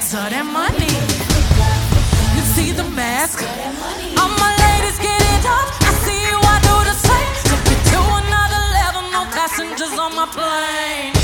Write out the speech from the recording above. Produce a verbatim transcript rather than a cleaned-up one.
So that money, you see the mask. All my ladies get it up. I see you, I do the same. Took it to another level, no passengers on my plane.